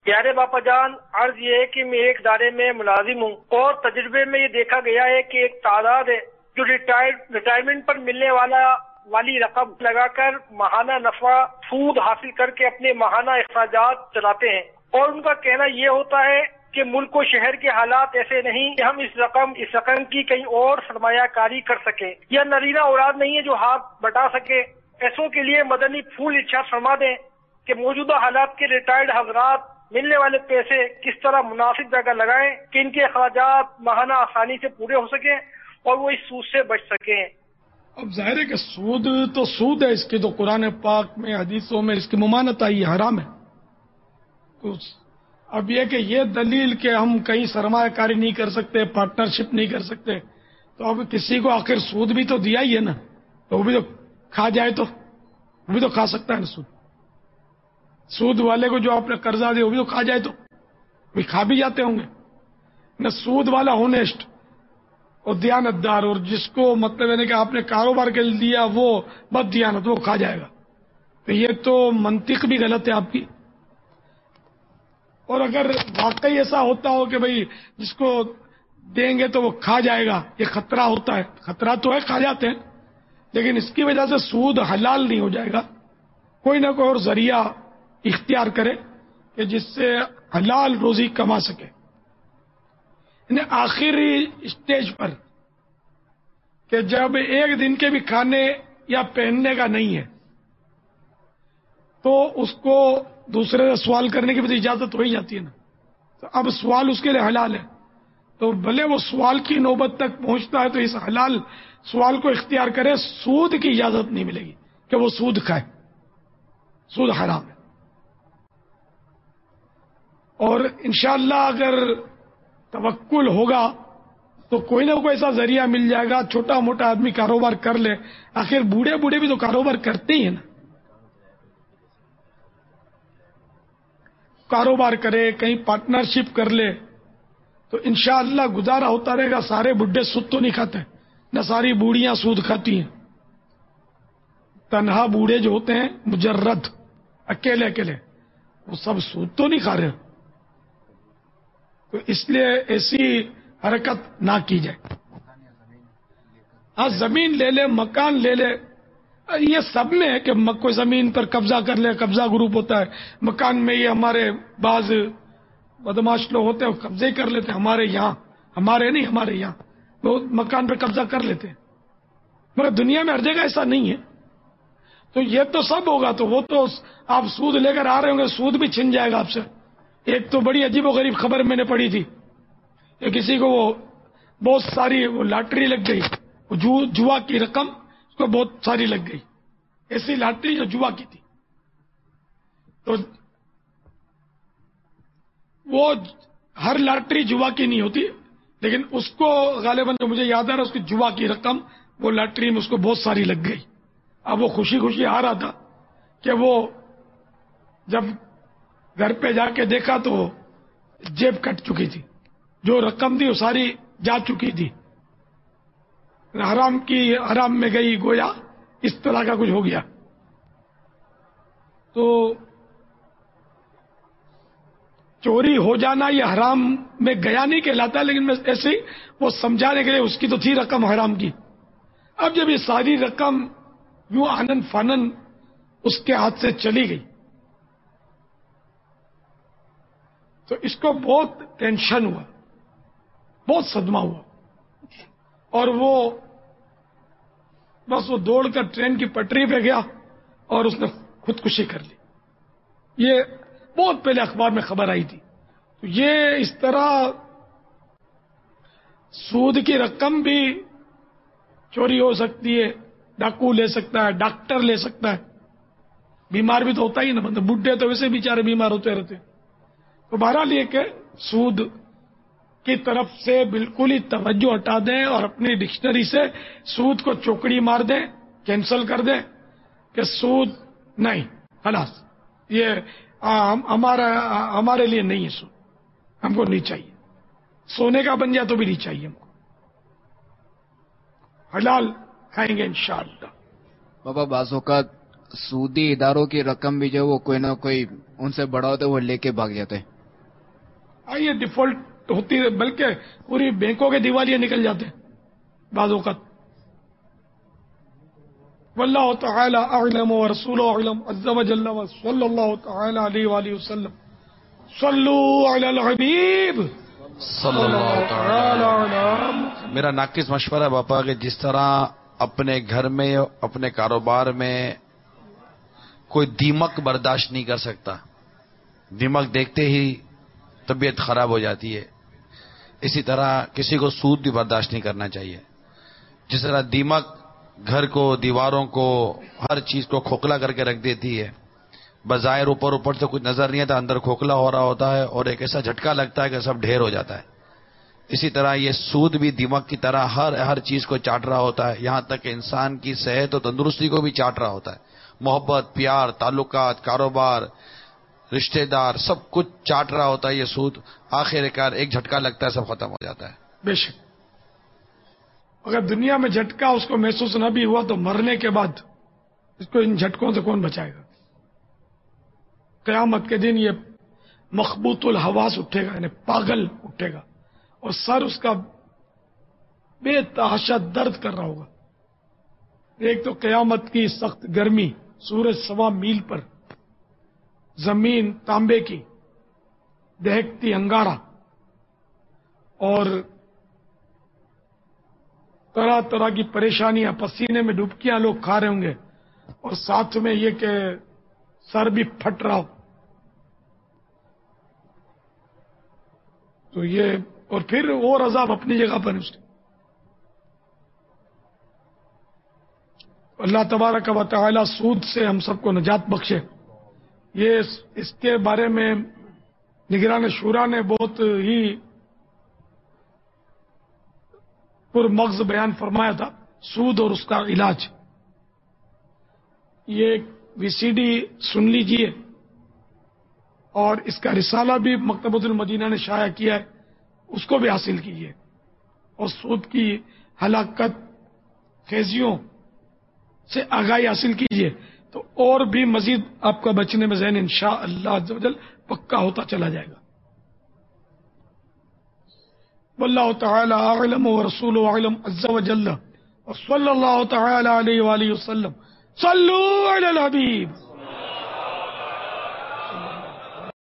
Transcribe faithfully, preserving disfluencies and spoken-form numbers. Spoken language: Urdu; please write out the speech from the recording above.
پیارے باپا جان، عرض یہ ہے کہ میں ایک ادارے میں ملازم ہوں اور تجربے میں یہ دیکھا گیا ہے کہ ایک تعداد ہے جو ریٹائر ریٹائرمنٹ پر ملنے والا والی رقم لگا کر ماہانہ نفع سود حاصل کر کے اپنے ماہانہ اخراجات چلاتے ہیں، اور ان کا کہنا یہ ہوتا ہے کہ ملک و شہر کے حالات ایسے نہیں کہ ہم اس رقم اس رقم کی کہیں اور سرمایہ کاری کر سکیں، یا نرینہ اولاد نہیں ہے جو ہاتھ بٹا سکے۔ ایسوں کے لیے مدنی پھول ارشاد فرما دیں کہ موجودہ حالات کے ریٹائرڈ حضرات ملنے والے پیسے کس طرح مناسب جگہ لگائیں کہ ان کے اخراجات ماہانہ آسانی سے پورے ہو سکیں اور وہ اس سود سے بچ سکیں۔ اب ظاہر ہے کہ سود تو سود ہے، اس کی تو قرآن پاک میں حدیثوں میں اس کی ممانعت آئی ہے، حرام ہے۔ تو اب یہ کہ یہ دلیل کہ ہم کہیں سرمایہ کاری نہیں کر سکتے، پارٹنرشپ نہیں کر سکتے، تو اب کسی کو آخر سود بھی تو دیا ہی ہے نا، تو وہ بھی تو کھا جائے تو وہ بھی تو کھا سکتا ہے نا سود۔ سود والے کو جو آپ نے قرضہ دیا وہ بھی تو کھا جائے تو وہ کھا بھی جاتے ہوں گے نہ۔ سود والا ہونیسٹ اور دیانتدار، اور جس کو مطلب ہے کہ آپ نے کاروبار کے لیے دیا وہ بد دیانت، وہ کھا جائے گا، تو یہ تو منطق بھی غلط ہے آپ کی۔ اور اگر واقعی ایسا ہوتا ہو کہ بھئی جس کو دیں گے تو وہ کھا جائے گا، یہ خطرہ ہوتا ہے، خطرہ تو ہے، کھا جاتے ہیں، لیکن اس کی وجہ سے سود حلال نہیں ہو جائے گا۔ کوئی نہ کوئی اور ذریعہ اختیار کرے کہ جس سے حلال روزی کما سکے۔ یعنی آخری اسٹیج پر کہ جب ایک دن کے بھی کھانے یا پہننے کا نہیں ہے تو اس کو دوسرے سے سوال کرنے کی بھی اجازت ہو ہی جاتی ہے نا۔ تو اب سوال اس کے لیے حلال ہے، تو بھلے وہ سوال کی نوبت تک پہنچتا ہے تو اس حلال سوال کو اختیار کرے، سود کی اجازت نہیں ملے گی کہ وہ سود کھائے، سود حرام ہے۔ اور انشاءاللہ اگر توکل ہوگا تو کوئی نہ کوئی ایسا ذریعہ مل جائے گا، چھوٹا موٹا آدمی کاروبار کر لے، آخر بوڑھے بوڑھے بھی تو کاروبار کرتے ہی ہیں نا، کاروبار کرے، کہیں پارٹنرشپ کر لے تو انشاءاللہ گزارا ہوتا رہے گا۔ سارے بڈھے سود تو نہیں کھاتے، نہ ساری بوڑھیاں سود کھاتی ہیں۔ تنہا بوڑھے جو ہوتے ہیں مجرد اکیلے اکیلے، وہ سب سود تو نہیں کھا رہے، تو اس لیے ایسی حرکت نہ کی جائے۔ ہاں زمین لے لے، مکان لے لے، یہ سب میں ہے کہ کوئی زمین پر قبضہ کر لے، قبضہ گروپ ہوتا ہے، مکان میں یہ ہمارے بعض بدماش لوگ ہوتے ہیں وہ قبضے کر لیتے ہیں، ہمارے یہاں، ہمارے نہیں ہمارے یہاں وہ مکان پہ قبضہ کر لیتے ہیں، مگر دنیا میں ہر جگہ ایسا نہیں ہے۔ تو یہ تو سب ہوگا، تو وہ تو آپ سود لے کر آ رہے ہوں گے، سود بھی چھن جائے گا آپ سے۔ ایک تو بڑی عجیب و غریب خبر میں نے پڑھی تھی کہ کسی کو وہ بہت ساری وہ لاٹری لگ گئی، وہ جوا کی رقم اس کو بہت ساری لگ گئی، ایسی لاٹری جو جوا کی تھی، تو وہ ہر لاٹری جوا کی نہیں ہوتی، لیکن اس کو غالباً جو مجھے یاد آ رہا ہے اس کی جوا کی رقم وہ لاٹری میں اس کو بہت ساری لگ گئی۔ اب وہ خوشی خوشی آ رہا تھا کہ وہ جب گھر پہ جا کے دیکھا تو جیب کٹ چکی تھی، جو رقم تھی وہ ساری جا چکی تھی، حرام کی حرام میں گئی، گویا اس طرح کا کچھ ہو گیا۔ تو چوری ہو جانا یہ حرام میں گیا نہیں کہلاتا، لیکن میں ایسے ہی وہ سمجھانے کے لیے، اس کی تو تھی رقم حرام کی۔ اب جب یہ ساری رقم یوں آنن فانن اس کے ہاتھ سے چلی گئی تو اس کو بہت ٹینشن ہوا، بہت صدمہ ہوا، اور وہ بس وہ دوڑ کر ٹرین کی پٹری پہ گیا اور اس نے خودکشی کر لی۔ یہ بہت پہلے اخبار میں خبر آئی تھی۔ تو یہ اس طرح سود کی رقم بھی چوری ہو سکتی ہے، ڈاکو لے سکتا ہے، ڈاکٹر لے سکتا ہے، بیمار بھی تو ہوتا ہی نا، مطلب بڈھے تو ویسے بیچارے بیمار ہوتے رہتے ہیں۔ تو بہرحال یہ کہ سود کی طرف سے بالکل ہی توجہ ہٹا دیں اور اپنی ڈکشنری سے سود کو چوکڑی مار دیں، کینسل کر دیں کہ سود نہیں، خلاص یہ ہمارا ہمارے لیے نہیں ہے، سود ہم کو نہیں چاہیے، سونے کا بن جائے تو بھی نہیں چاہیے ہم کو، حلال کھائیں گے انشاءاللہ۔ بابا بعض اوقات سودی اداروں کی رقم بھی جو وہ کوئی نہ کوئی ان سے بڑا ہوتا ہے وہ لے کے بھاگ جاتے ہیں، آئیے ڈیفالٹ ہوتی ہے، بلکہ پوری بینکوں کے دیوالیے نکل جاتے ہیں بعض اوقات. واللہ تعالی اعلم ورسولہ اعلم عز وجل وصلی اللہ تعالی علیہ وآلہ وسلم. صلو علی الحبیب صلی اللہ تعالی علیہ. میرا ناقص مشورہ ہے باپا کہ جس طرح اپنے گھر میں اپنے کاروبار میں کوئی دیمک برداشت نہیں کر سکتا، دیمک دیکھتے ہی طبیعت خراب ہو جاتی ہے، اسی طرح کسی کو سود بھی برداشت نہیں کرنا چاہیے. جس طرح دیمک گھر کو، دیواروں کو، ہر چیز کو کھوکھلا کر کے رکھ دیتی ہے، بظاہر اوپر اوپر سے کچھ نظر نہیں آتا، اندر کھوکھلا ہو رہا ہوتا ہے اور ایک ایسا جھٹکا لگتا ہے کہ سب ڈھیر ہو جاتا ہے. اسی طرح یہ سود بھی دیمک کی طرح ہر ہر چیز کو چاٹ رہا ہوتا ہے، یہاں تک کہ انسان کی صحت اور تندرستی کو بھی چاٹ رہا ہوتا ہے. محبت، پیار، تعلقات، کاروبار، رشتہ دار، سب کچھ چاٹ رہا ہوتا ہے یہ سود. آخر کار ایک جھٹکا لگتا ہے، سب ختم ہو جاتا ہے. بے شک اگر دنیا میں جھٹکا اس کو محسوس نہ بھی ہوا تو مرنے کے بعد اس کو ان جھٹکوں سے کون بچائے گا؟ قیامت کے دن یہ مخبوط الحواس اٹھے گا، یعنی پاگل اٹھے گا، اور سر اس کا بے تحاشا درد کر رہا ہوگا. ایک تو قیامت کی سخت گرمی، سورج سوا میل پر، زمین تانبے کی، دہکتی انگارہ، اور طرح طرح کی پریشانیاں، پسینے میں ڈبکیاں لوگ کھا رہے ہوں گے، اور ساتھ میں یہ کہ سر بھی پھٹ رہا ہو. تو یہ، اور پھر اور عذاب اپنی جگہ پر اس کے. اللہ تبارک و تعالی سود سے ہم سب کو نجات بخشے. یہ اس کے بارے میں نگران شورا نے بہت ہی پر مغز بیان فرمایا تھا، سود اور اس کا علاج. یہ وی سی ڈی سن لیجئے، اور اس کا رسالہ بھی مکتبۃ المدینہ نے شائع کیا ہے، اس کو بھی حاصل کیجیے، اور سود کی ہلاکت خیزیوں سے آگاہی حاصل کیجیے، تو اور بھی مزید آپ کا بچنے میں ذہن انشاءاللہ عز و جل پکا ہوتا چلا جائے گا. واللہ تعالی اعلم ورسولہ اعلم عز وجل وصلی اللہ تعالی علیہ وآلہ وسلم. صلوا علی الحبیب.